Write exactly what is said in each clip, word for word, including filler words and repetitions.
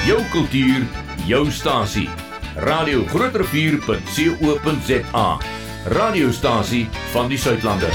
Jou kultuur, jou stasie. Radio Groot Rivier punt co punt za. Radiostasie van die Suidlande.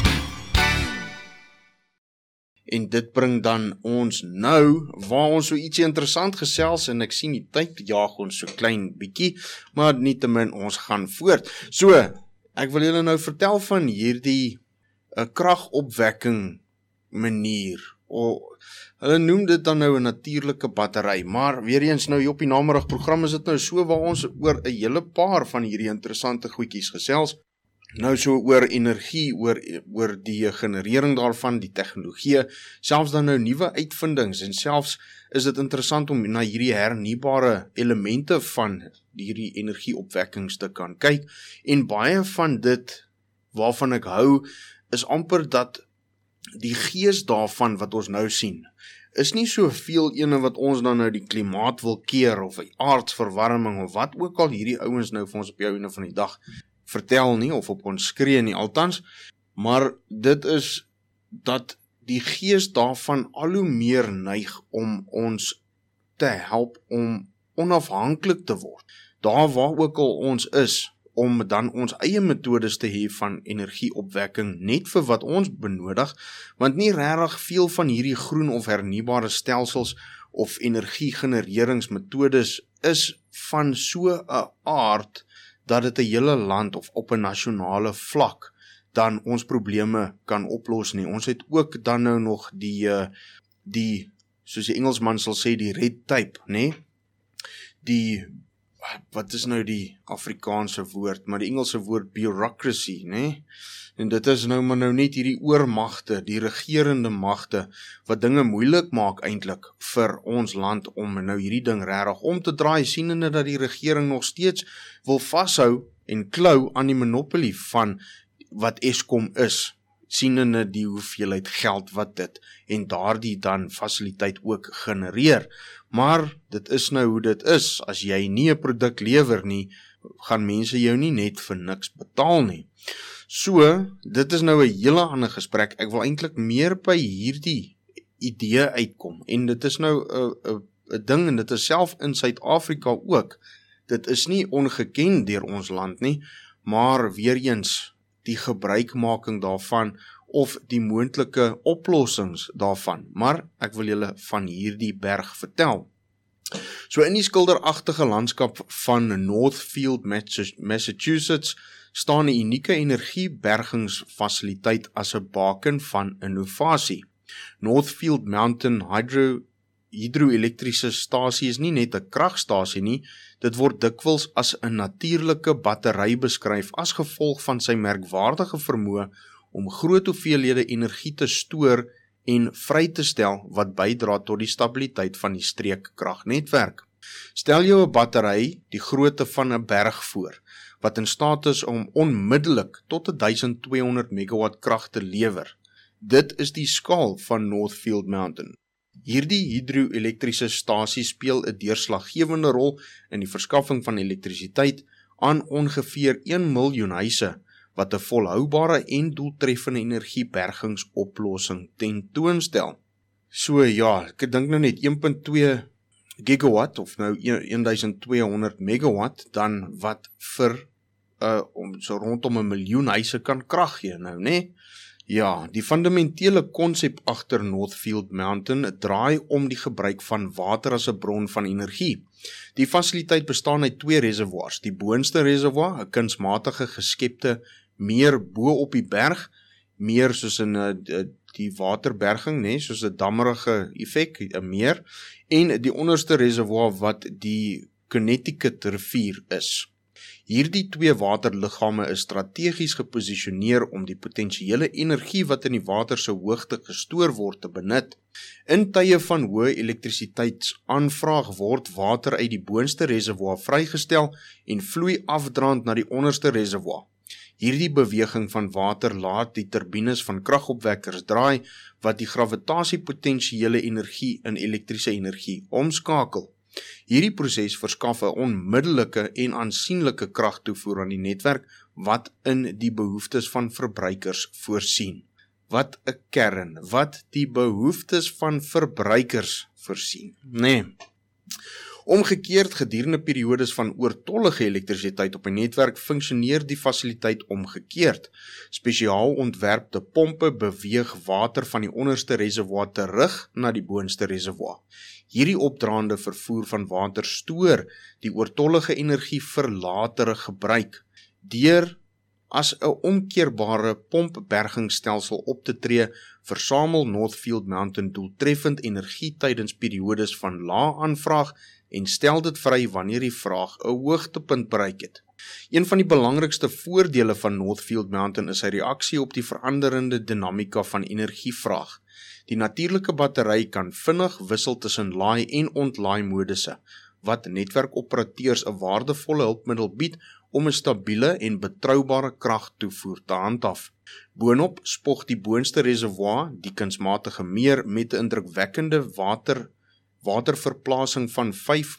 En dit bring dan ons nou, waar ons so ietsie interessant gesels, en ek sien die tyd jaag ons so klein bietjie, maar nietemin ons gaan voort. So, ek wil julle nou vertel van hierdie uh, kragopwekking manier. O, hulle noem dit dan nou 'n natuurlike battery, maar weer eens nou hier op die nameddagprogram is dit nou so waar ons oor 'n hele paar van hierdie interessante goedjies gesels. Nou so oor energie, oor, oor die generering daarvan, die tegnologie, selfs dan nou nuwe uitvindings, en selfs is dit interessant om na hierdie hernubare elemente van hierdie energieopwekkings te kan kyk, en baie van dit waarvan ek hou, is amper dat die gees daarvan wat ons nou sien, is nie so veel ene wat ons dan nou die klimaat wil keer, of die aardsverwarming, of wat ook al hierdie ouens nou vir ons op jou einde van die dag vertel nie, of op ons skree nie, althans, maar dit is dat die gees daarvan al hoe meer neig om ons te help om onafhanklik te word, daar waar ook al ons is, om dan ons eie metodes te hê van energieopwekking, net vir wat ons benodig, want nie regtig veel van hierdie groen of hernubare stelsels of energiegenereringsmetodes is van so 'n aard, dat dit 'n hele land of op 'n nasionale vlak dan ons probleme kan oplos nie. Ons het ook dan nou nog die, die soos die Engelsman sal sê, die red tape, nê? Die, wat is nou die Afrikaanse woord, maar die Engelse woord bureaucracy, nê? En dit is nou maar nou net hierdie oormagte, die regerende magte, wat dinge moeilik maak eintlik vir ons land om nou hierdie ding regtig om te draai, sienende dat die regering nog steeds wil vashou en klou aan die monopolie van wat Eskom is, sienende die hoeveelheid geld wat dit en daardie dan fasiliteit ook genereer. Maar dit is nou hoe dit is, as jy nie 'n produk lewer nie, gaan mense jou nie net vir niks betaal nie. So, dit is nou 'n hele ander gesprek. Ek wil eintlik meer by hierdie idee uitkom, en dit is nou 'n 'n 'n ding, en dit is self in Suid-Afrika ook. Dit is nie ongeken deur ons land nie, maar weer eens die gebruikmaking daarvan, of die moontlike oplossings daarvan. Maar ek wil julle van hierdie berg vertel. So in die skilderagtige landskap van Northfield, Massachusetts, staan 'n unieke energiebergingsfasiliteit as 'n baken van innovasie. Northfield Mountain Hydro hidroelektriese stasie is nie net 'n kragstasie nie, dit word dikwels as 'n natuurlike battery beskryf as gevolg van sy merkwaardige vermoë om groot hoeveelhede energie te stoor en vry te stel wat bydra tot die stabiliteit van die streekkragnetwerk. Stel jou 'n battery die grootte van 'n berg voor, wat in staat is om onmiddellik tot duisend tweehonderd megawatt krag te lewer. Dit is die skaal van Northfield Mountain. Hierdie hidroelektriese stasie speel 'n deurslaggewende rol in die verskaffing van elektrisiteit aan ongeveer een miljoen huise, wat 'n volhoubare en doeltreffende energiebergingsoplossing tentoonstel. So ja, ek dink nou net een komma twee gigawatt of nou duisend tweehonderd megawatt, dan wat vir uh, om, so rondom 'n miljoen huise kan krag gee nou, né? Ja, die fundamentele konsep agter Northfield Mountain draai om die gebruik van water as 'n bron van energie. Die fasiliteit bestaan uit twee reservoirs. Die boonste reservoir, 'n kunsmatige geskepte meer bo op die berg, meer soos in uh, die waterberging, nee, soos 'n dammerige effek, 'n meer, en die onderste reservoir wat die Connecticut rivier is. Hierdie twee waterliggame is strategies geposisioneer om die potensiële energie wat in die water se hoogte gestoor word te benut. In tye van hoë elektrisiteitsaanvraag word water uit die boonste reservoir vrygestel en vloei afdraand na die onderste reservoir. Hierdie beweging van water laat die turbines van kragopwekkers draai wat die gravitasiepotensiële energie in elektriese energie omskakel. Hierdie proses verskaf 'n onmiddellike en aansienlike kragtoevoer aan die netwerk wat in die behoeftes van verbruikers voorsien. Wat 'n kern, wat die behoeftes van verbruikers voorsien, nee. Omgekeerd, gedurende periodes van oortollige elektrisiteit op 'n netwerk funksioneer die fasiliteit omgekeerd. Spesiaal ontwerpte pompe beweeg water van die onderste reservoir terug na die boonste reservoir. Hierdie opdraande vervoer van water stoor die oortollige energie vir latere gebruik. Deur as 'n omkeerbare pompbergingsstelsel op te tree, versamel Northfield Mountain doeltreffend energie tydens periodes van lae aanvraag en stel dit vry wanneer die vraag 'n hoogtepunt bereik het. Een van die belangrikste voordele van Northfield Mountain is sy reaksie op die veranderende dinamika van energievraag. Die natuurlike battery kan vinnig wissel tussen laai en ontlaai modusse, wat netwerkoperateurs 'n waardevolle hulpmiddel bied om 'n stabiele en betroubare kragtoevoer te handhaaf. Boonop spog die boonste reservoir, die kunsmatige meer, met 'n indrukwekkende water waterverplasing van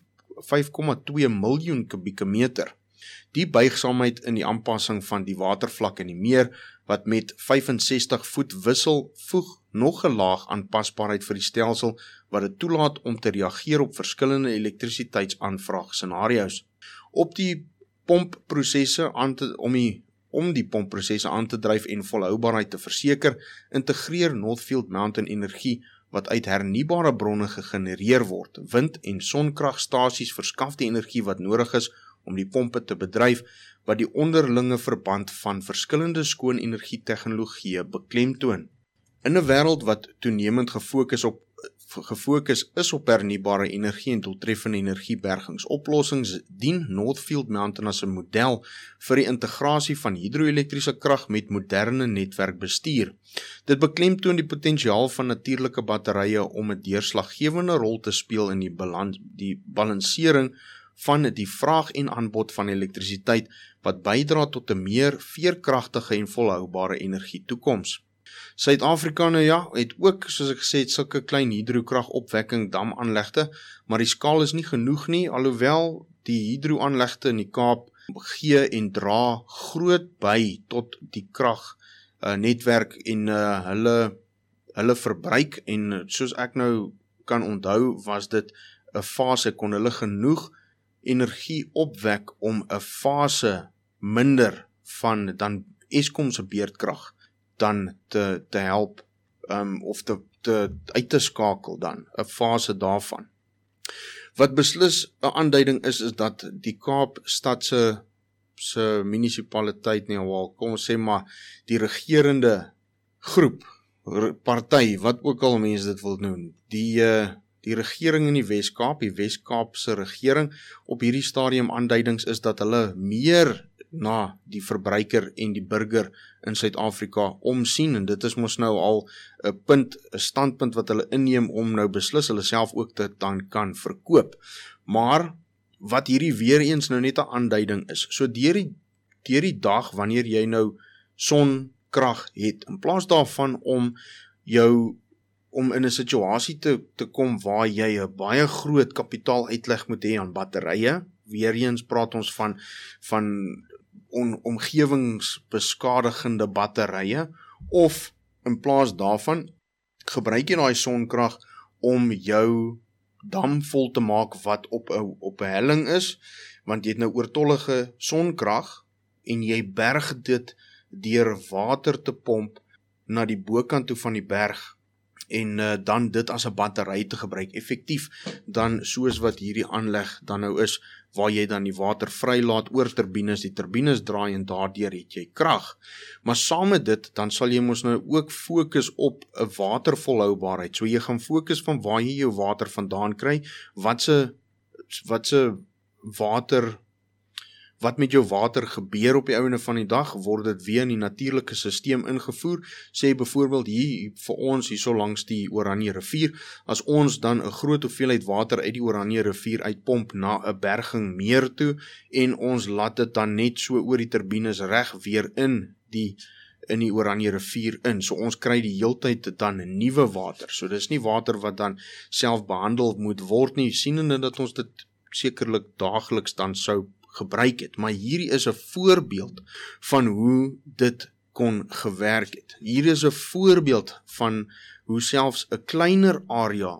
vyf komma twee miljoen kubieke meter. Die buigsaamheid in die aanpassing van die watervlak in die meer, wat met vyfensestig voet wissel, voeg nog 'n laag aanpasbaarheid vir die stelsel, wat dit toelaat om te reageer op verskillende elektrisiteitsaanvraag scenario's. Op die pompprosesse aan te om die om die pompprosesse aan te dryf en volhoubaarheid te verseker, integreer Northfield Mountain energie wat uit hernubare bronne gegenereer word. Wind- en sonkragstasies verskaf die energie wat nodig is om die pompe te bedryf, wat die onderlinge verband van verskillende skoonenergie tegnologieë beklemtoon. In 'n wêreld wat toenemend gefokus op gefokus is op hernubare energie en doeltreffende energiebergingsoplossings, dien Northfield Mountain as 'n model vir die integrasie van hidroelektriese krag met moderne netwerkbestuur. Dit beklemtoon die potensiaal van natuurlike batterye om 'n deurslaggewende rol te speel in die balans, die balansering van die vraag en aanbod van elektrisiteit, wat bydra tot 'n meer veerkragtige en volhoubare energietoekoms. Suid-Afrika nou ja, het ook, soos ek gesê het, sulke klein hidrokragopwekking damaanlegte, maar die skaal is nie genoeg nie, alhoewel die hidroaanlegte in die Kaap gee en dra groot by tot die krag uh, netwerk en uh, hulle hulle verbruik, en soos ek nou kan onthou, was dit 'n fase, kon hulle genoeg energie opwek om 'n fase minder van dan Eskom se beurtkrag dan te, te help, um, of te, te uit te skakel dan, 'n fase daarvan. Wat beslis 'n aanduiding is, is dat die Kaapstad se, se munisipaliteit, nie wel, kom ons sê maar, die regerende groep, party, wat ook al mense dit wil noem, die, uh, die regering in die Wes-Kaap, die Wes-Kaapse regering, op hierdie stadium aanduidings is dat hulle meer na die verbruiker en die burger in Suid-Afrika omsien, en dit is mos nou al 'n punt, 'n standpunt wat hulle inneem om nou beslis hulle self ook te dan kan verkoop. Maar wat hierdie weer eens nou net 'n aanduiding is, so deur die, deur die dag wanneer jy nou sonkrag het, in plaas daarvan om jou om in 'n situasie te, te kom waar jy 'n baie groot kapitaaluitleg moet hê aan batterye, weer eens praat ons van, van on, omgewingsbeskadigende batterye, of in plaas daarvan, gebruik jy daai sonkrag om jou dam vol te maak wat op 'n op 'n helling is, want jy het nou oortollige sonkrag, en jy berg dit deur water te pomp na die bokant toe van die berg, en uh, dan dit as 'n battery te gebruik, effektief dan soos wat hierdie aanleg dan nou is, waar jy dan die water vrylaat oor turbines, die turbines draai en daardeur het jy krag. Maar saam met dit, dan sal jy mos nou ook fokus op 'n watervolhoubaarheid. So jy gaan fokus van waar jy jou water vandaan kry, wat se wat se water Wat met jou water gebeur op die ouene van die dag, word dit weer in die natuurlike stelsel ingevoer, sê byvoorbeeld hier vir ons, hier so langs die Oranje rivier, as ons dan 'n groot hoeveelheid water uit die Oranje rivier uitpomp na 'n berging meer toe, en ons laat dit dan net so oor die turbines reg weer in die in die Oranje rivier in, so ons kry die heeltyd dan nuwe water, so dis nie water wat dan self behandel moet word nie, sienende dat ons dit sekerlik daagliks dan sou gebruik het, maar hierdie is 'n voorbeeld van hoe dit kon gewerk het. Hier is 'n voorbeeld van hoe selfs 'n kleiner area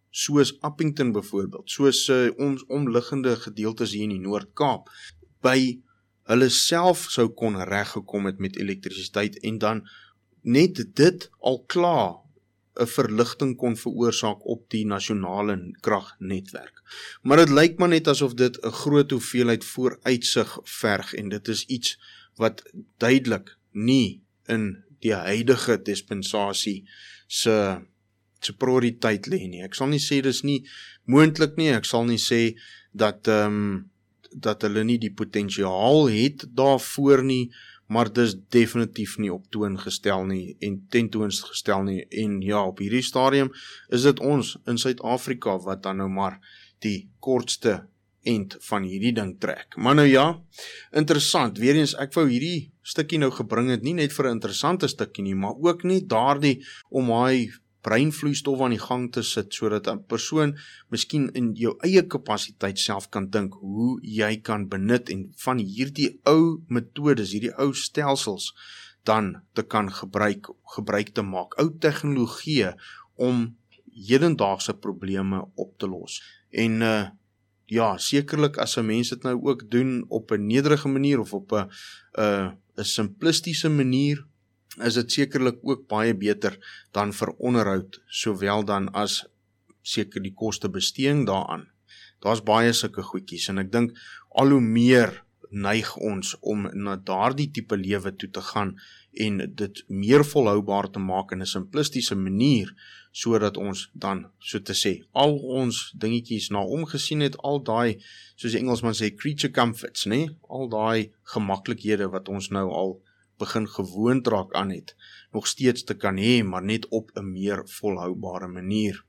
soos Appington byvoorbeeld, soos uh, ons omliggende gedeeltes hier in die Noord-Kaap, by hulle self sou kon reggekom het met elektrisiteit en dan net dit al klaar 'n verligting kon veroorsaak op die nasionale kragnetwerk. Maar dit lyk maar net asof dit 'n groot hoeveelheid vooruitsig verg en dit is iets wat duidelik nie in die huidige dispensasie se se prioriteit lê nie. Ek sal nie sê dis nie moontlik nie, ek sal nie sê dat ehm um, dat hulle nie die potensiaal het daarvoor nie, maar dis definitief nie op toon gestel nie en tentoons gestel nie. En ja, op hierdie stadium is dit ons in Suid-Afrika wat dan nou maar die kortste end van hierdie ding trek. Maar nou ja, interessant, weer eens, ek wou hierdie stukkie nou gebring het, nie net vir 'n interessante stukkie nie, maar ook nie daardie om hy breinvloeistof aan die gang te sit, sodat 'n persoon miskien in jou eie kapasiteit self kan dink hoe jy kan benut en van hierdie ou metodes, hierdie ou stelsels dan te kan gebruik, gebruik te maak, ou tegnologie om hedendaagse probleme op te los. En uh, ja, sekerlik as 'n mens dit nou ook doen op 'n nederige manier of op 'n 'n 'n simplistiese manier, is dit sekerlik ook baie beter dan vir onderhoud, sowel dan as seker die koste besteeding daaraan. Daar's baie sulke goedjies en ek dink al hoe meer neig ons om na daardie tipe lewe toe te gaan en dit meer volhoubaar te maak in 'n simplistiese manier, sodat ons dan, so te sê, al ons dingetjies na omgesien het, al daai, soos die Engelsman sê, creature comforts, nee? Al daai gemaklikhede wat ons nou al begin gewoond raak aan het, nog steeds te kan hê, maar net op 'n meer volhoubare manier.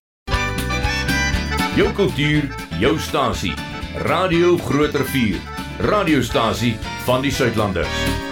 Jou kultuur, jou stasie. Radio Groot Rivier. Radiostasie van die Suidlanders.